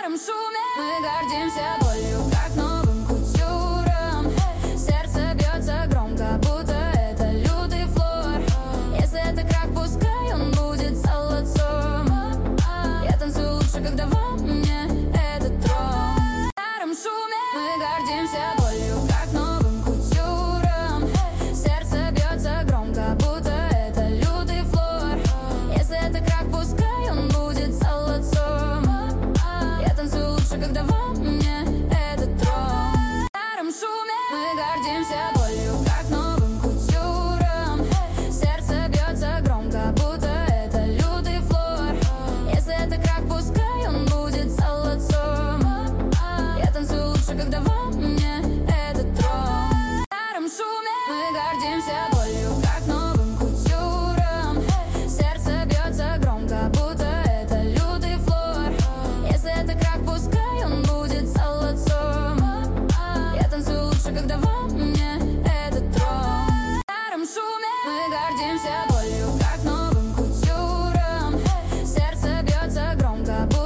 старом шуме. Мы гордимся болью, как новым кутюром. Сердце бьется громко, будто это лютый флор. Если это крак, пускай он будет солодцом. Я танцую лучше, когда во мне этот трон. В старом шуме мы гордимся болью, как новым кутюром. Сердце бьется громко, будто это лютый флор. Если это крак, пускай он будет солодцом. Я танцую лучше, когда во мне этот трон. В старом шуме мы гордимся болью, как новым кутюром. Сердце бьется громко, будто это лютый флор. Если это крак, пускай он будет солодцом. Я танцую лучше, когда во мне этот трон. В старом шуме мы гордимся болью, как новым кутюром. Сердце бьется громко, будто это лютый флор. Если это крак, пускай он будет солодцом. Я танцую лучше, когда во